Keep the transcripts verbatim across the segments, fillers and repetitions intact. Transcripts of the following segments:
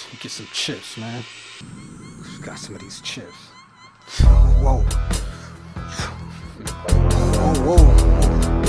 Get some chips, man. Got some of these chips. Whoa. Whoa, whoa.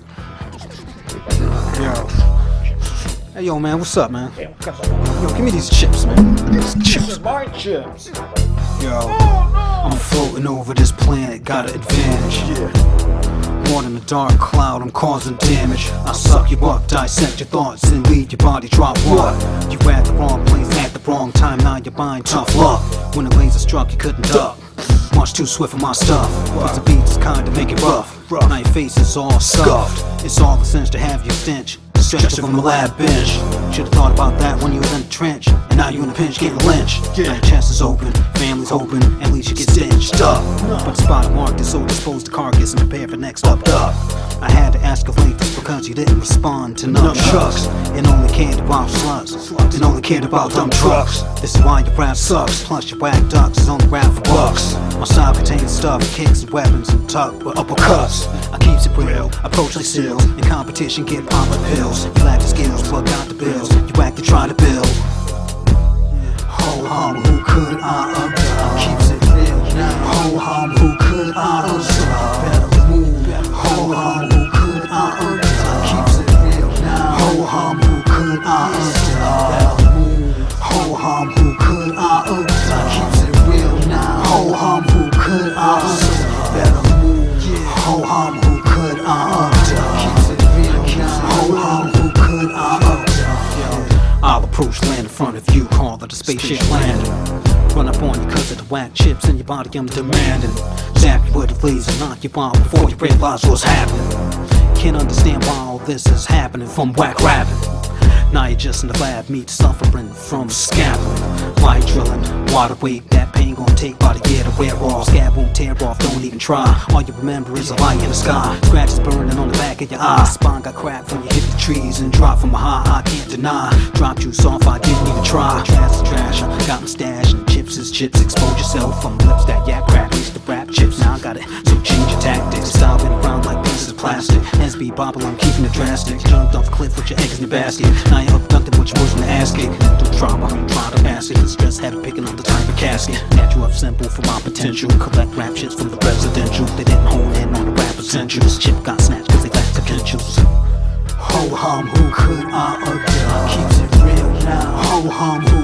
Yo. Hey, yo, man, what's up, man? Yo, give me these chips, man. These chips. My chips. Yo. I'm floating over this planet, got an advantage. Yeah. More than a dark cloud, I'm causing damage. I suck you up, dissect your thoughts, and leave your body drop what? You at the wrong place at the wrong time, now you're buying tough luck. When the laser struck, you couldn't duck. Much too swift for my stuff. Cause the beat's kind to make it rough. Now your face is all scuffed. It's all the sense to have your stench stretching from the lab bench. Should've thought about that when you was in the trench. And now you in the pinch getting lynched. Now your chest is open, family's hoping, at least you get stitched up. But the spot marked is so disposed to carcass and prepare for next up up. I had to escalate this because you didn't respond to none chucks. And only cared about sluts. And only cared about dumb trucks. This is why your rap sucks. Plus your whack ducks is only rap for bucks. My style contains stuff, kicks and weapons and tuck with uppercuts. I keeps it real, approach like seals. In competition get popped like pills. You lack the skills, plug out the bills. You act to try to build. Ho hum, who could I update? Keeps it real now. Ho hum, who could I update? Better move. Ho hum, who could I update? Keeps it real now. Ho hum, who could I update? Better move. Ho hum, who could I update? Keeps it real now. Ho hum, who could I update? Better move. Ho hum, who could I update? Keeps it real now. Ho hum, who could I update? I'll approach land in front of you, call it a spaceship landing. Run up on you cause of the whack chips in your body I'm demanding. Zap you with a laser, knock you out before you realize what's happening. Can't understand why all this is happening from whack rapping. Now you're just in the lab, meat suffering from scaffolding. Light drilling, water weight, that pain gon' take about a year to wear off. Scab won't tear off, don't even try. All you remember is a light in the sky. Scratches burning on the back of your eye. Spine got cracked when you hit the trees and dropped from a high, I can't deny. Dropped you soft, I didn't even try. Trash is trash, I got my stash and chips is chips. Expose yourself from lips that yak crack. Used to rap chips, now I got it, so change your tactics. Style in the ground like pieces of plastic. S B bobble, I'm keeping it drastic. Jumped off the cliff with your eggs in your basket. Now you're abducted with your moves in the ass kick. Mental trauma, I'm trying to mask it. The stress had it picking up the type of casket. Catch you up simple for my potential. Collect rap shits from the residential. They didn't hone in on the rap essential. This chip got snatched cause they lack potentials. Ho hum, who could I update? Keeps it real now. Ho hum,